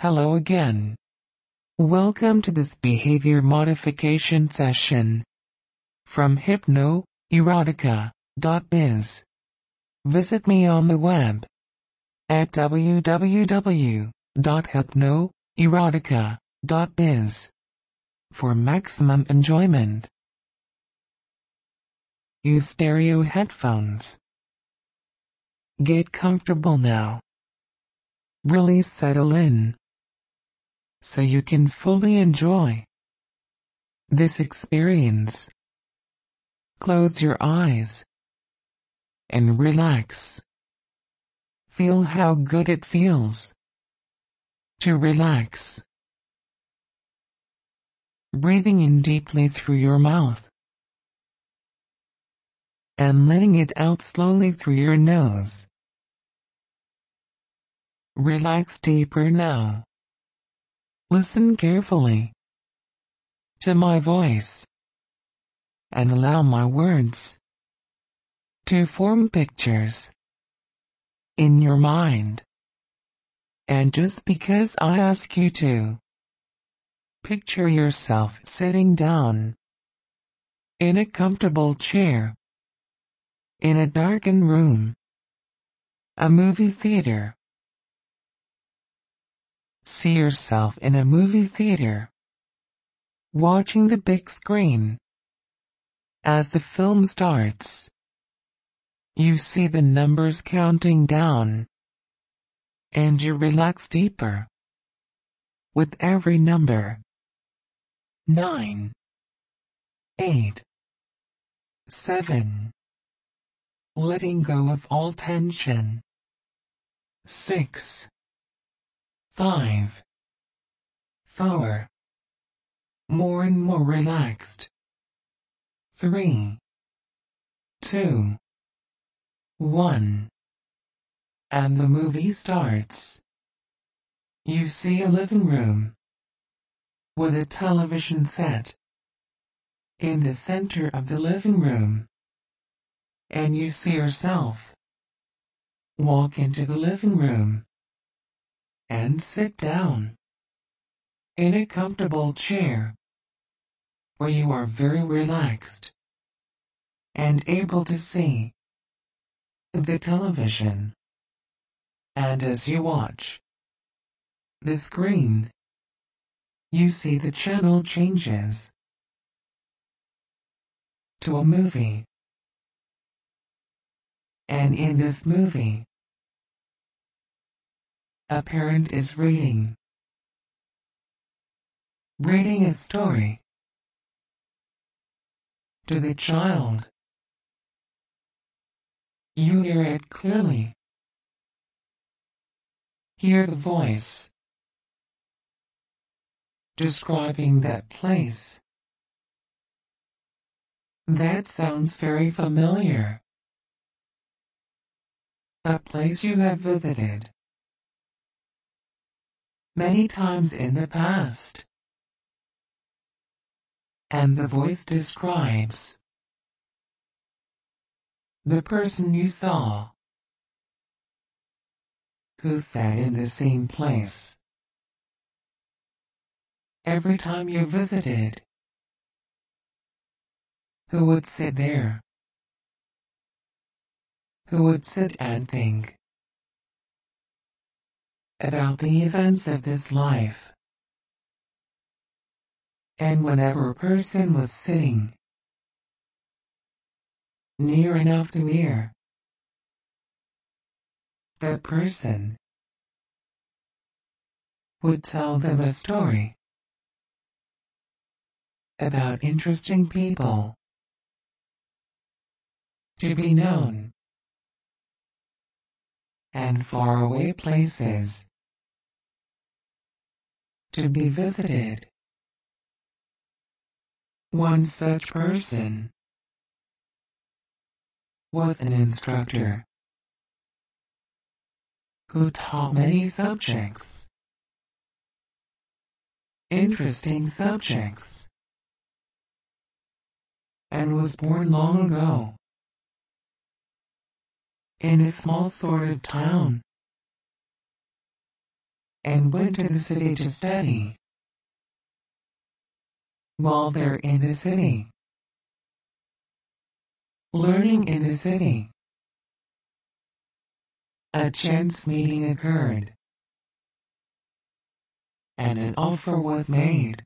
Hello again. Welcome to this behavior modification session from hypnoerotica.biz. Visit me on the web at www.hypnoerotica.biz for maximum enjoyment. Use stereo headphones. Get comfortable now. Really settle in so you can fully enjoy this experience. Close your eyes and relax. Feel how good it feels to relax. Breathing in deeply through your mouth and letting it out slowly through your nose. Relax deeper now. Listen carefully to my voice and allow my words to form pictures in your mind. And just because I ask you to, picture yourself sitting down in a comfortable chair in a darkened room, a movie theater. See yourself in a movie theater, watching the big screen. As the film starts, you see the numbers counting down, and you relax deeper with every number. 9, 8, 7. Letting go of all tension. 6, 5, 4. More and more relaxed. 3, 2, 1. And the movie starts. You see a living room with a television set in the center of the living room. And you see yourself walk into the living room and sit down in a comfortable chair where you are very relaxed and able to see the television. And as you watch the screen, you see the channel changes to a movie. And in this movie, a parent is reading a story to the child. You hear it clearly. Hear the voice describing that place. That sounds very familiar. A place you have visited many times in the past. And the voice describes the person you saw who sat in the same place every time you visited, who would sit there, who would sit and think about the events of this life. And whenever a person was sitting near enough to hear, that person would tell them a story about interesting people to be known and faraway places to be visited. One such person was an instructor who taught many subjects, interesting subjects, and was born long ago in a small sort of town and went to the city to study. While they're in the city, learning in the city, a chance meeting occurred, and an offer was made.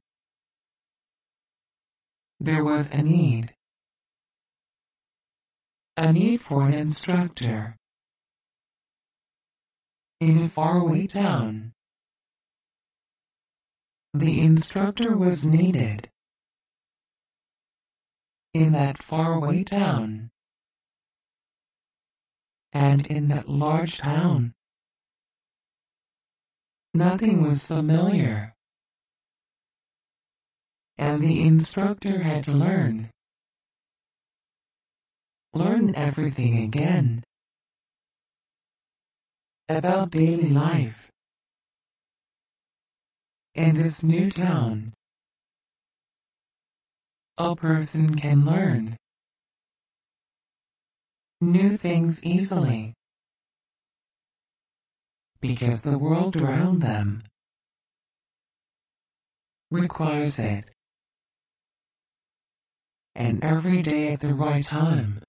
There was a need for an instructor in a faraway town. The instructor was needed in that faraway town, and in that large town, nothing was familiar, and the instructor had to learn everything again about daily life in this new town. A person can learn new things easily because the world around them requires it. And every day at the right time,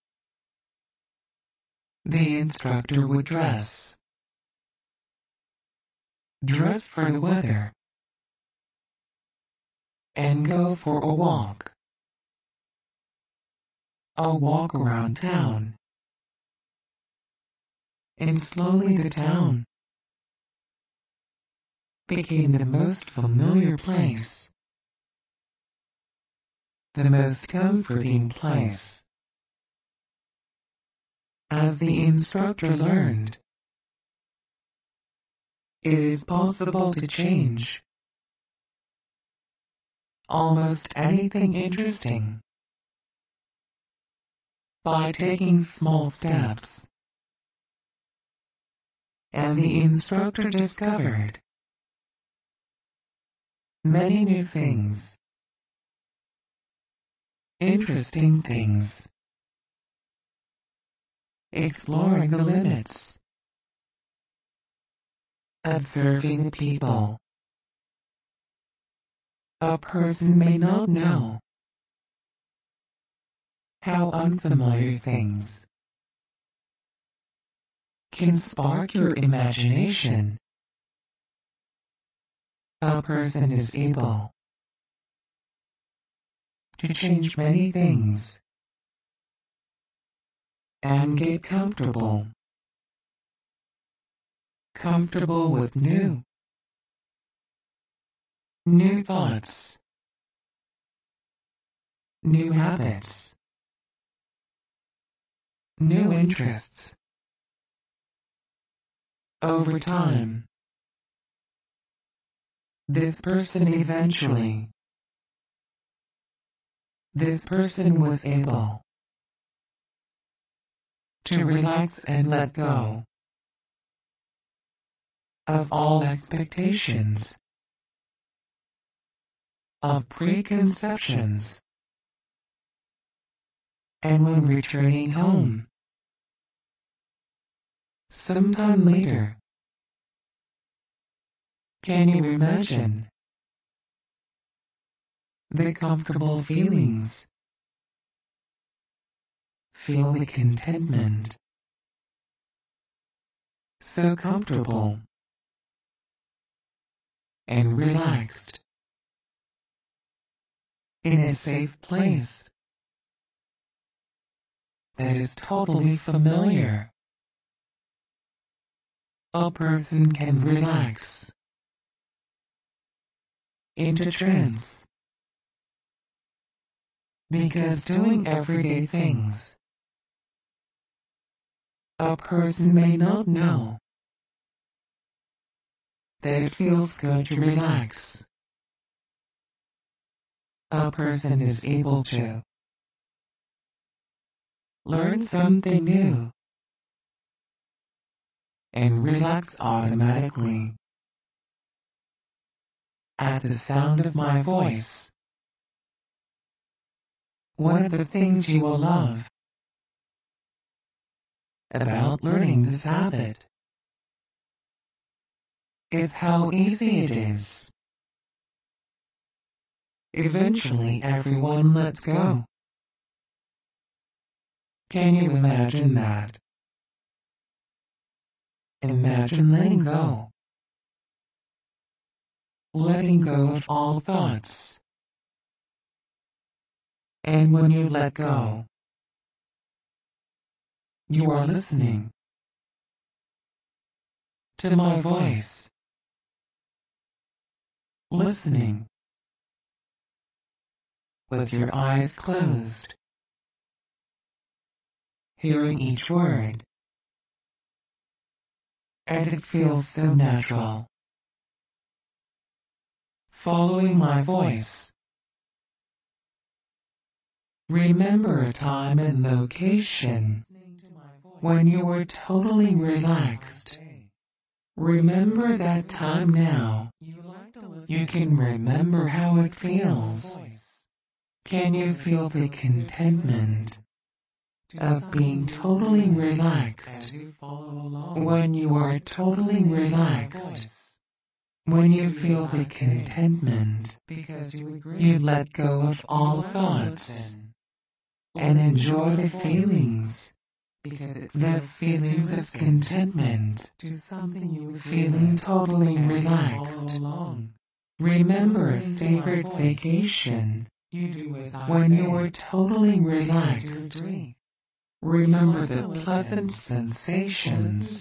the instructor would dress for the weather, and go for a walk around town. And slowly the town became the most familiar place, the most comforting place. As the instructor learned, it is possible to change almost anything interesting by taking small steps. And the instructor discovered many new things, interesting things, exploring the limits, observing the people. A person may not know how unfamiliar things can spark your imagination. A person is able to change many things and get comfortable with new thoughts, new habits, new interests. Over time, this person was able to relax and let go of all expectations, of preconceptions. And when returning home, sometime later, can you imagine the comfortable feelings? Feel the contentment. So comfortable and relaxed in a safe place that is totally familiar. A person can relax into trance because doing everyday things, a person may not know that it feels good to relax. A person is able to learn something new and relax automatically at the sound of my voice. One of the things you will love about learning this habit is how easy it is. Eventually everyone lets go. Can you imagine that? Imagine letting go. Letting go of all thoughts. And when you let go, you are listening to my voice. Listening with your eyes closed. Hearing each word. And it feels so natural. Following my voice. Remember a time and location when you were totally relaxed. Remember that time now. You can remember how it feels. Can you feel the contentment of being totally relaxed? When you are totally relaxed. When you feel the contentment, you let go of all thoughts and enjoy the feelings. The feelings of contentment, feeling totally relaxed. Remember a favorite vacation when you were totally relaxed. Remember the pleasant sensations.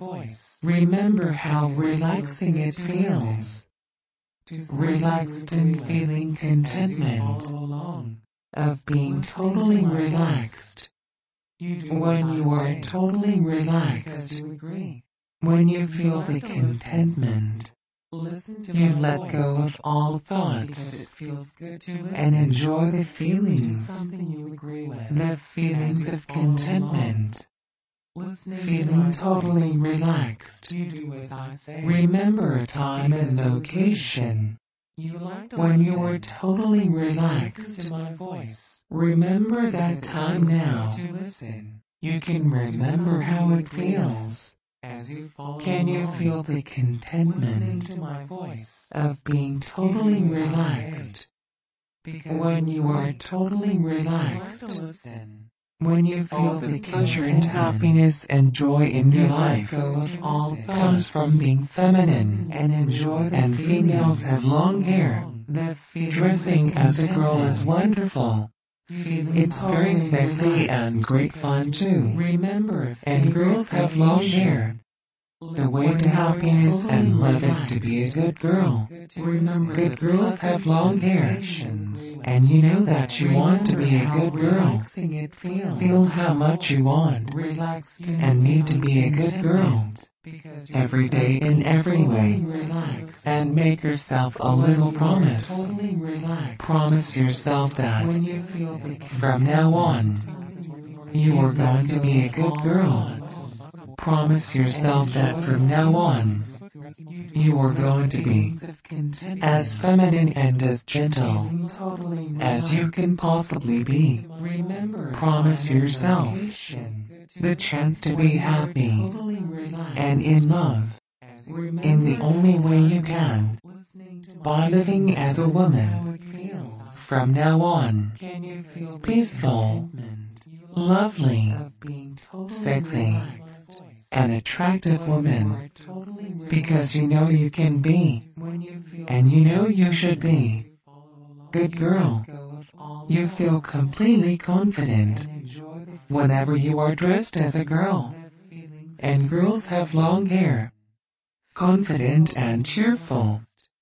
Remember how relaxing it feels. Relaxed and feeling contentment of being totally relaxed. When you are totally relaxed, when you feel the contentment, you let go of all thoughts and enjoy the feelings. The feelings of contentment. Feeling totally relaxed. Remember a time and location when you were totally relaxed. Remember that time now. You can remember how it feels. Can you feel the contentment of being totally relaxed? When you are totally relaxed, when you feel the pleasure and happiness and joy in your life comes from being feminine and enjoy the and females have long hair. Dressing as a girl is wonderful. It's very sexy and great fun too. And girls have long hair. The way to happiness and love is to be a good girl. Good girls have long hair. And you know that you want to be a good girl. Feel how much you want and need to be a good girl. Every day in every way. And make yourself a little promise. Promise yourself that from now on, you are going to be a good girl. Promise yourself that from now on, you are going to be as feminine and as gentle as you can possibly be. Promise yourself the chance to be happy and in love in the only way you can, by living as a woman. From now on, peaceful, lovely, sexy, an attractive woman, because you know you can be, and you know you should be. Good girl, you feel completely confident whenever you are dressed as a girl, and girls have long hair, confident and cheerful,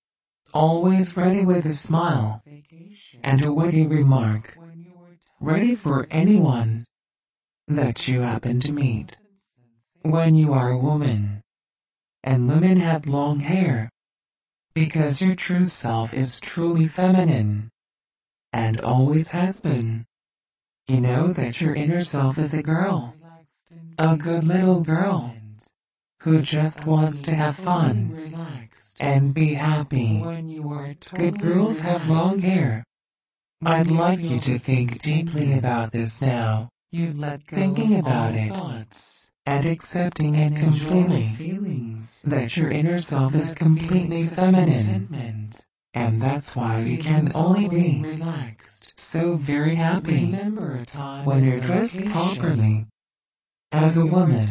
always ready with a smile, and a witty remark, ready for anyone that you happen to meet. When you are a woman, and women have long hair, because your true self is truly feminine, and always has been. You know that your inner self is a girl, a good little girl, who just wants to have fun, and be happy. Good girls have long hair. I'd like you to think deeply about this now, thinking about it. and accepting it completely, that your inner self is completely feminine, and that's why you can only be relaxed, so very happy when you're dressed properly as a woman.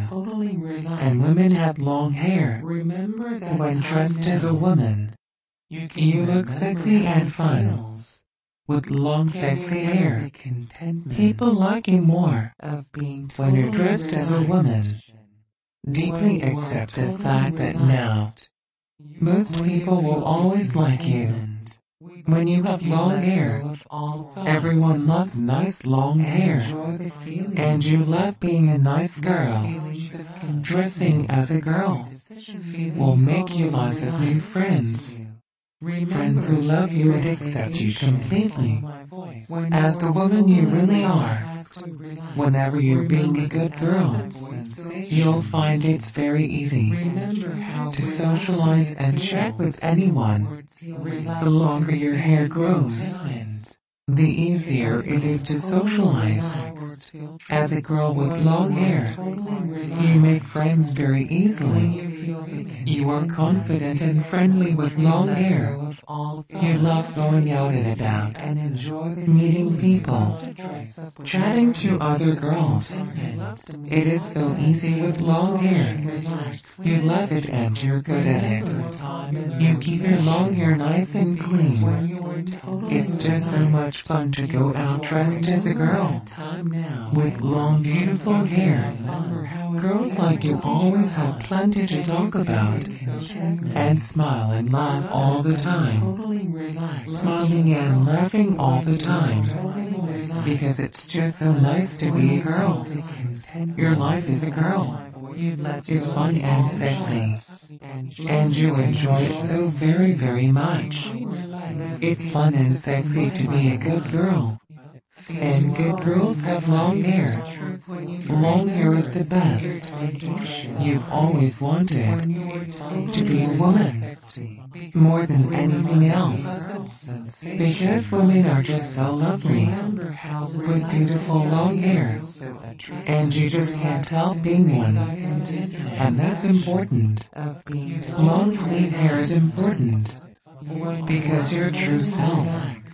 And women have long hair. When dressed as a woman, you look sexy and fun with long sexy hair. People like you more when you're dressed as a woman. Deeply accept the fact that now most people will always like you when you have long hair. Everyone loves nice long hair, and you love being a nice girl. Dressing as a girl will make you lots of new friends. Friends who love you and accept you completely as the woman you really are. Whenever you're being a good girl, you'll find it's very easy to socialize and chat with anyone. The longer your hair grows, the easier it is to socialize. As a girl with long hair, you make friends very easily. You are confident and friendly with long hair. You love going out and about and enjoy meeting people, chatting to other girls. It is so easy with long hair. You love it and you're good at it. You keep your long hair nice and clean. It's just so much fun to go out dressed as a girl with long beautiful hair. Girls like you always have plenty to talk about and smile and laugh all the time. Smiling and laughing all the time because it's just so nice to be a girl. Your life as a girl is fun and sexy, and you enjoy it so very, very much. It's fun and sexy to be a good girl. And good girls have long hair. Long hair is the best. You've always wanted to be a woman more than anything else. Because women are just so lovely with beautiful long hair. And you just can't help being one. And that's important. Long clean hair is important because your true self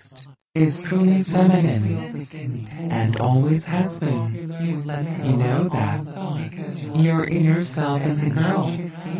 is truly feminine and always has been. You know that your inner self is a girl,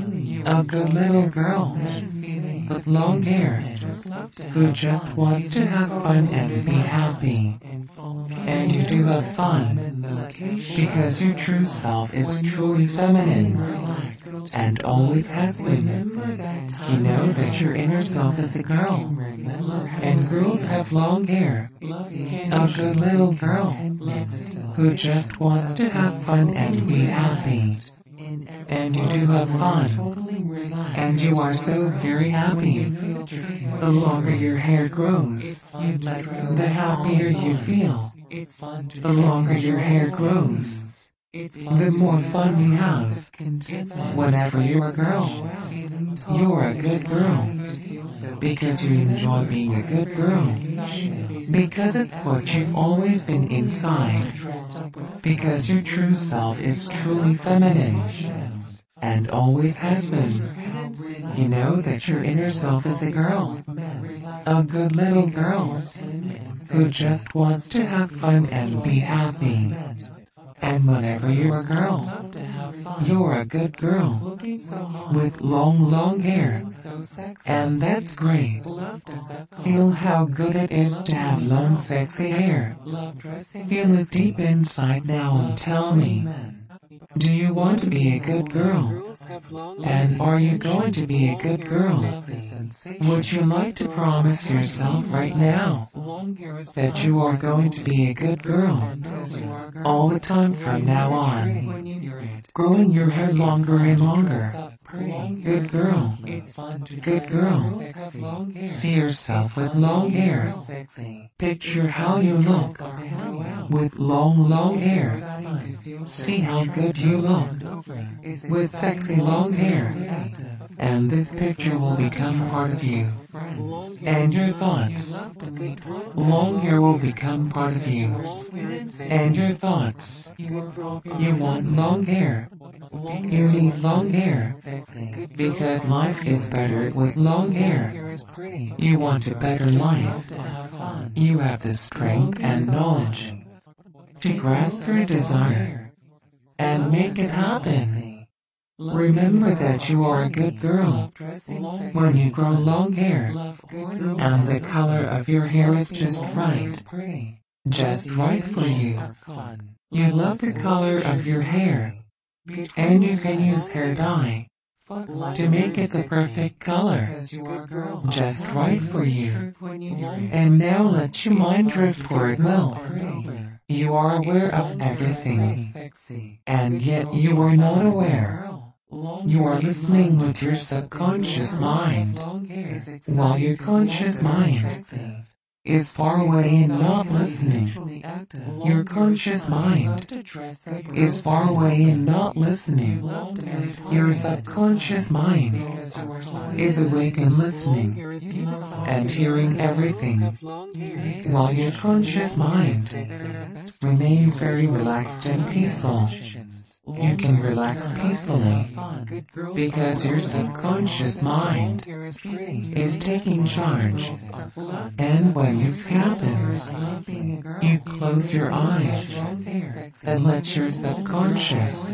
a good little girl with long hair who just wants to have fun and be happy. And you do have fun because your true self is truly feminine and always has been. You know that your inner self is a girl, and girls have long hair, a good little girl who just wants to have fun and be happy. And you do have fun, and you are so very happy. The longer your hair grows, the happier you feel. The longer your hair grows, the more fun you have. Whenever you're a girl, you're a good girl because you enjoy being a good girl, because it's what you've always been inside, because your true self is truly feminine and always has been. You know that your inner self is a girl, a good little girl who just wants to have fun and be happy. And whenever you're a girl, you're a good girl with long hair, and that's great. Feel how good it is to have long sexy hair. Feel it deep inside now and tell me, do you want to be a good girl? And are you going to be a good girl? Would you like to promise yourself right now that you are going to be a good girl all the time from now on, growing your hair longer and longer? Good girl. Good girl. See yourself with long hair. Picture how you look with long hair. See how good you look with sexy long hair. And this picture will become part of you. And your thoughts. Long hair will become part of you. And your thoughts. You want long hair. You need long hair. Because life is better with long hair. You want a better life. You have the strength and knowledge to grasp your desire and make it happen. Remember that you are a good girl when you grow long hair, and the color of your hair is just right for you. You love the color of your hair, and you can use hair dye to make it the perfect color, just right for you. And now let your mind drift where it will. You are aware of everything, and yet you are not aware. You are listening with your subconscious mind, while your conscious mind is far away and not listening. Your conscious mind is far away and not listening. Your subconscious mind is awake and listening and hearing everything, while your conscious mind remains very relaxed and peaceful. You can relax peacefully because your subconscious mind is taking charge. And when this happens, you close your eyes and let your subconscious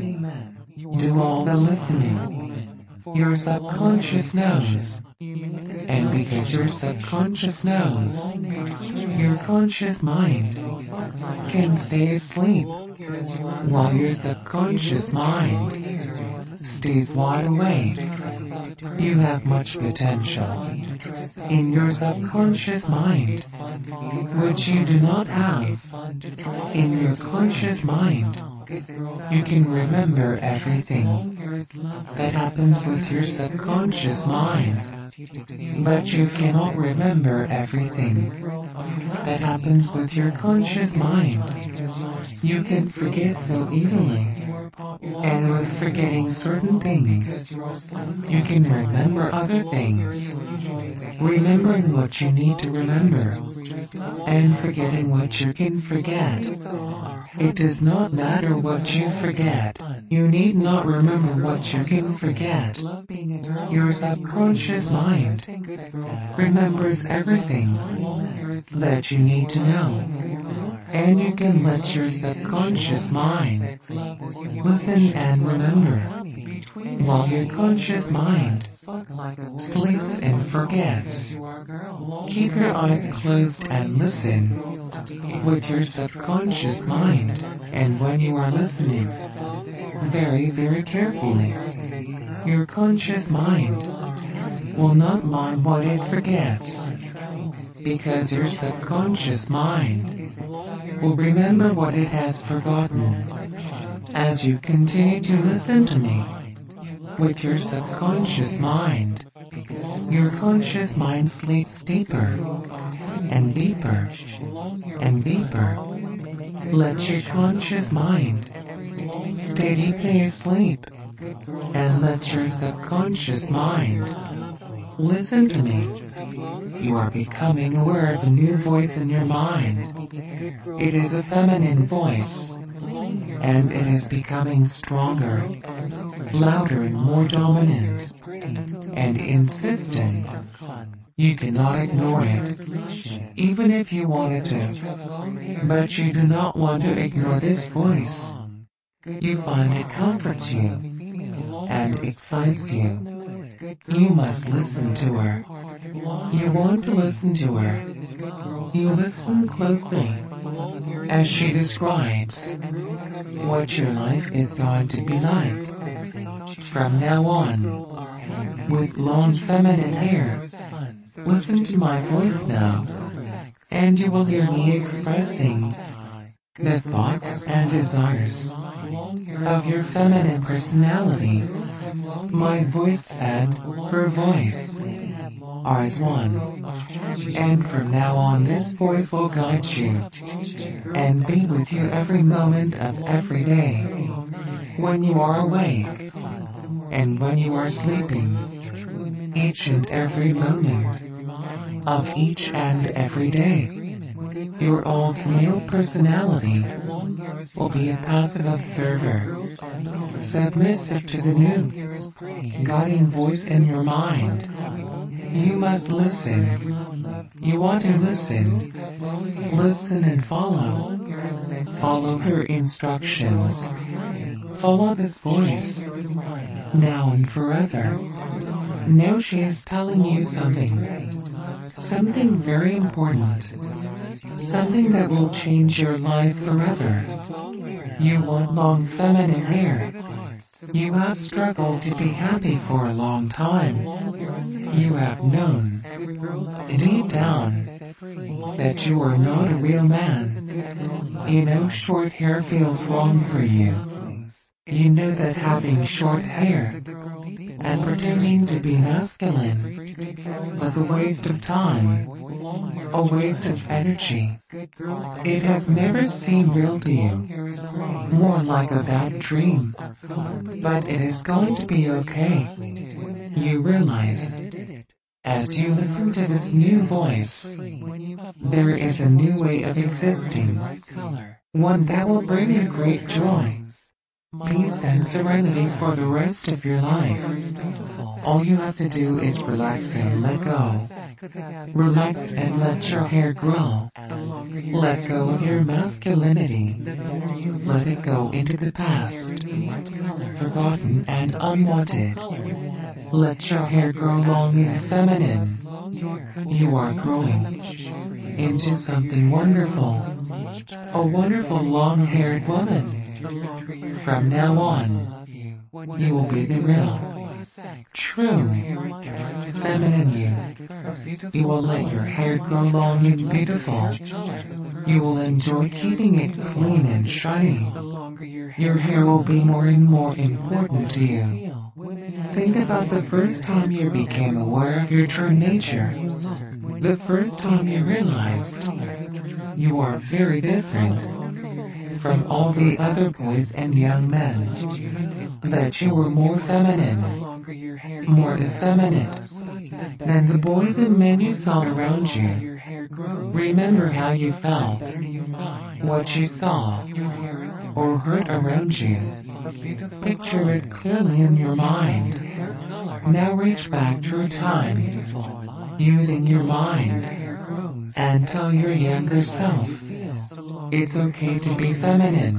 do all the listening. Your subconscious knows. And because your subconscious knows, your conscious mind can stay asleep, while your subconscious mind stays wide awake. You have much potential in your subconscious mind, which you do not have in your conscious mind. You can remember everything that happens with your subconscious mind, but you cannot remember everything that happens with your conscious mind. You can forget so easily, and with forgetting certain things, you can remember other things. Remembering what you need to remember, and forgetting what you can forget. It does not matter what you forget. You need not remember what you can forget. Your subconscious mind remembers everything that you need to know. And you can let your subconscious mind listen and remember, while your conscious mind sleeps and forgets. Keep your eyes closed and listen with your subconscious mind. And when you are listening, very, very carefully, your conscious mind will not mind what it forgets, because your subconscious mind will remember what it has forgotten. As you continue to listen to me with your subconscious mind, your conscious mind sleeps deeper and deeper and deeper. Let your conscious mind stay deeply asleep, and let your subconscious mind listen to me. You are becoming aware of a new voice in your mind. It is a feminine voice, and it is becoming stronger, louder and more dominant, and insistent. You cannot ignore it, even if you wanted to, but you do not want to ignore this voice. You find it comforts you, and excites you. You must listen to her. You want to listen to her. You listen closely as she describes what your life is going to be like from now on, with long feminine hair. Listen to my voice now, and you will hear me expressing the thoughts and desires of your feminine personality. My voice and her voice are as one, and from now on this voice will guide you and be with you every moment of every day, when you are awake and when you are sleeping. each and every moment of each and every day. Your old male personality will be a passive observer, submissive to the new, guiding voice in your mind. You must listen. You want to listen. Listen and follow. Follow her instructions. Follow this voice, now and forever. Now she is telling you something very important, something that will change your life forever. You want long feminine hair. You have struggled to be happy for a long time. You have known, deep down, that you are not a real man. You know short hair feels wrong for you. You know that having short hair and pretending to be masculine was a waste of time, a waste of energy. It has never seemed real to you, more like a bad dream. But it is going to be okay. You realize, as you listen to this new voice, there is a new way of existing, one that will bring you great joy, peace and serenity for the rest of your life. All you have to do is relax and let go. Relax and let your hair grow. Let go of your masculinity. Let it go into the past, forgotten and unwanted. Let your hair grow long and feminine. You are growing into something wonderful. A wonderful long-haired woman. From now on, you will be the real, true, feminine you. You will let your hair grow long and beautiful. You will enjoy keeping it clean and shiny. Your hair will be more and more important to you. Think about the first time you became aware of your true nature. The first time you realized you are very different from all the other boys and young men, that you were more feminine, more effeminate than the boys and men you saw around you. Remember how you felt, what you saw or heard around you. Picture it clearly in your mind. Now reach back through time, using your mind, and tell your younger self, it's okay to be feminine.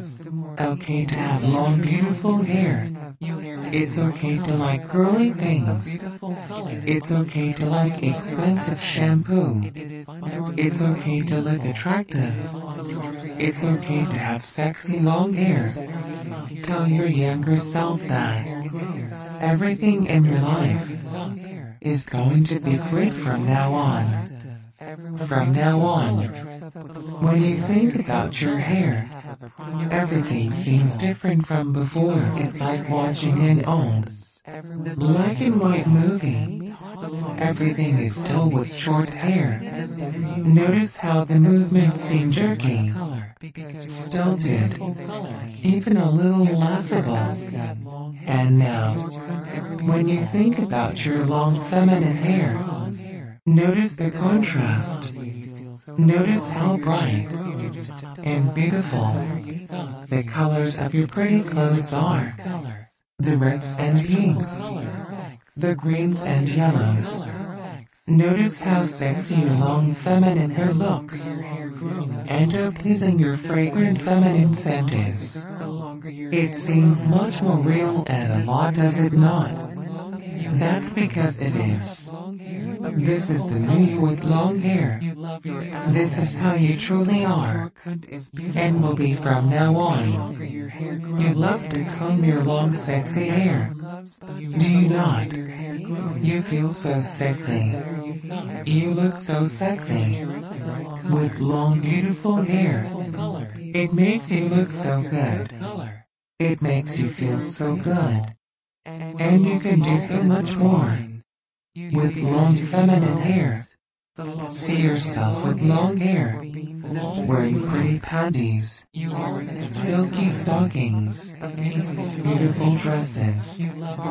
Okay to have long, beautiful hair. It's okay to like curly things. It's okay to like expensive shampoo. It's okay to look attractive. It's okay to have sexy long hair. Tell your younger self that everything in your life is going to be great from now on. From now on, when you think about your hair, everything seems different from before. It's like watching an old black and white movie. Everything is still with short hair. Notice how the movements seem jerky, stilted, even a little laughable. And now, when you think about your long feminine hair, notice the contrast. Notice how bright and beautiful the colors of your pretty clothes are. The reds and pinks, the greens and yellows. Notice how sexy your long feminine hair looks, and how pleasing your fragrant feminine scent is. It seems much more real and alive, does it not? That's because it is. This is the me with long hair. This is how you truly are, and will be from now on. You love to comb your long sexy hair. Do you not? You feel so sexy. You look so sexy. With long beautiful hair. It makes you look so good. It makes you feel so good. And you can do so much more. With long feminine hair, See yourself with long hair, wearing pretty panties, silky stockings, beautiful dresses,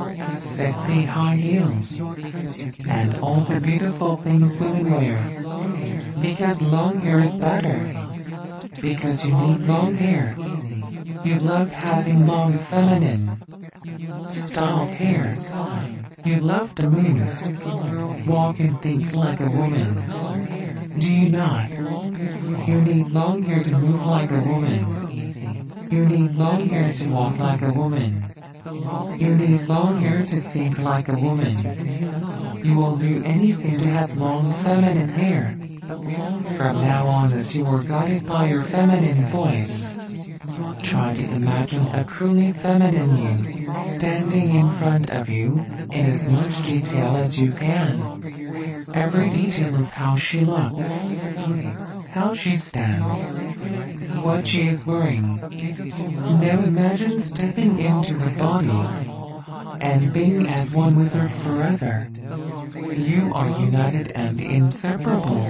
sexy high heels, and all the beautiful things women wear. Because long hair is better. Because you need long hair. You love having long feminine styled hair. You love to move, walk and think like a woman. Do you not? You need long hair to move like a woman. You need long hair to walk like a woman. You need long hair to think like a woman. You will do anything to have long feminine hair. From now on, as you are guided by your feminine voice, try to imagine a truly feminine you standing in front of you in as much detail as you can. Every detail of how she looks, how she stands, what she is wearing. Now imagine stepping into her body and being as one with her forever. You are united and inseparable,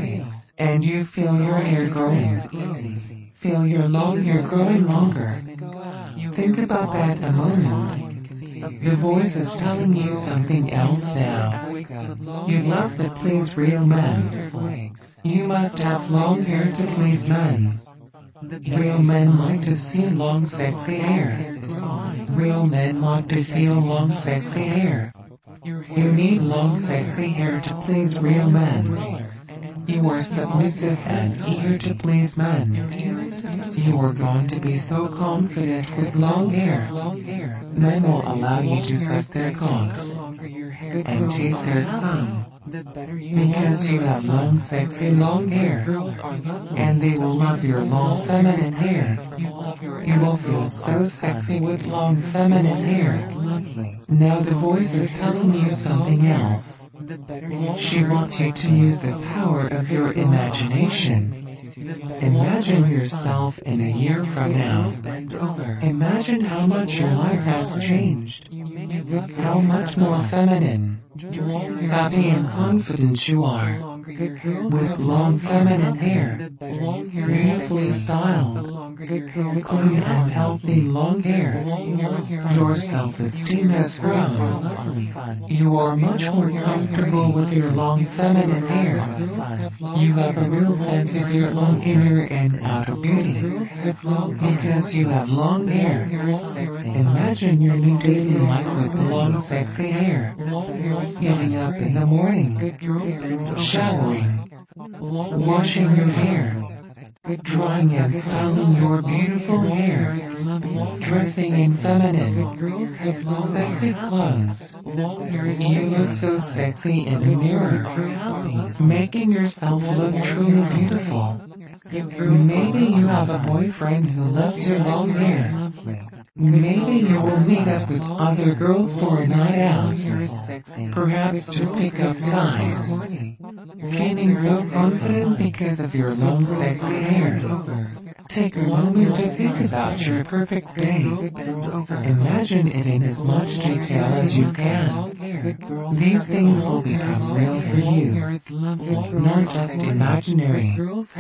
and you feel your hair growing. Feel your long hair growing longer. Think about that a moment. The voice is telling you something else now. You love to please real men. You must have long hair to please men. Real men like to see long sexy hair. Real men like to feel long sexy hair. You need long sexy hair to please real men. You are submissive and eager to please men. You are going to be so confident with long hair. Men will allow you to suck their cocks and taste their cum. Because you have long sexy long hair, and they will love your long feminine hair. You will feel so sexy with long feminine hair. Now the voice is telling you something else. She wants you to use the power of your imagination. Imagine yourself in a year from now. Imagine how much your life has changed. How much more feminine, happy and confident you are. With long feminine hair, beautifully styled, clean and healthy long hair. Your self-esteem has grown. You are much more comfortable with your long feminine hair. You have a real sense of your own inner and outer beauty. Because you have long hair. Imagine your new daily life with long sexy hair. Getting up in the morning, showering, washing your hair, drying and styling your beautiful hair, dressing in feminine, sexy clothes. You look so sexy in the mirror, making yourself look truly beautiful. Maybe you have a boyfriend who loves your long hair. Maybe you will meet up with other girls for a night out, perhaps to pick up guys. Feeling so confident because of your long sexy hair. Take a moment to think about your perfect day. Imagine it in as much detail as you can. These things will become real for you, not just imaginary.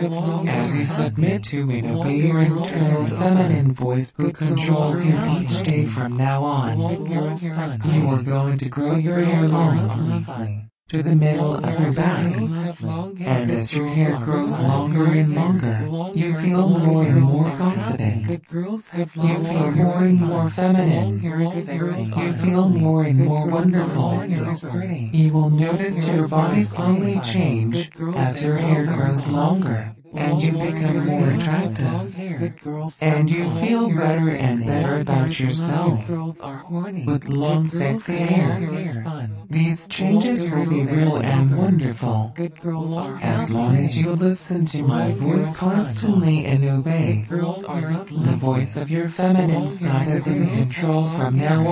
As you submit to and obey your internal feminine voice who controls you each day from now on, you are going to grow your hair long to the middle of your back, and as your hair grows longer and longer, you feel more and more confident. You feel more and more feminine. You feel more and more wonderful. You will notice your body slowly change as your hair grows longer, and you become more attractive, and you feel better and better about yourself with long sexy hair. These changes will be real and wonderful as long as you listen to my voice constantly and obey. The voice of your feminine side is in control from now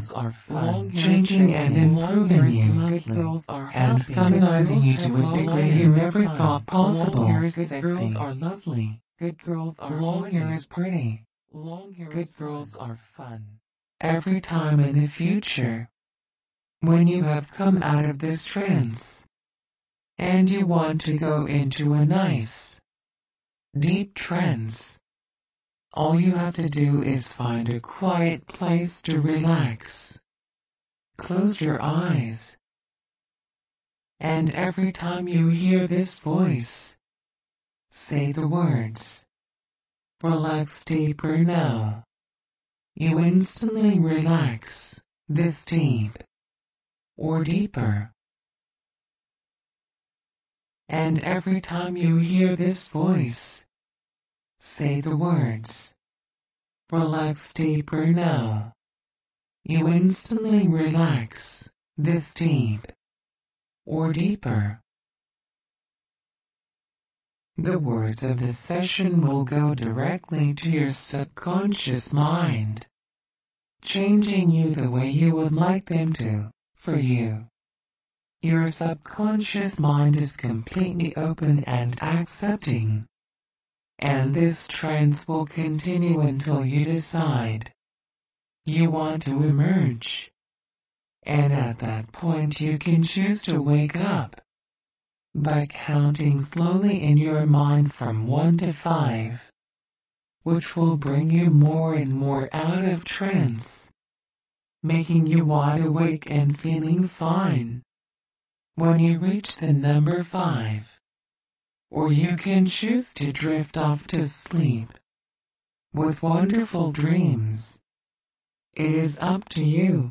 on, changing and improving you, and feminizing you to a degree you never thought possible. Girls are lovely. Good girls are long hair is pretty. Good girls are fun. Every time in the future, when you have come out of this trance, and you want to go into a nice, deep trance, all you have to do is find a quiet place to relax. Close your eyes. And every time you hear this voice, say the words, "Relax deeper now." You instantly relax, this deep, or deeper. And every time you hear this voice, say the words, "Relax deeper now." You instantly relax, this deep, or deeper. The words of the session will go directly to your subconscious mind, changing you the way you would like them to, for you. Your subconscious mind is completely open and accepting, and this trance will continue until you decide you want to emerge. And at that point you can choose to wake up by counting slowly in your mind from 1 to 5, which will bring you more and more out of trance, making you wide awake and feeling fine. When you reach the number 5, or you can choose to drift off to sleep with wonderful dreams. It is up to you.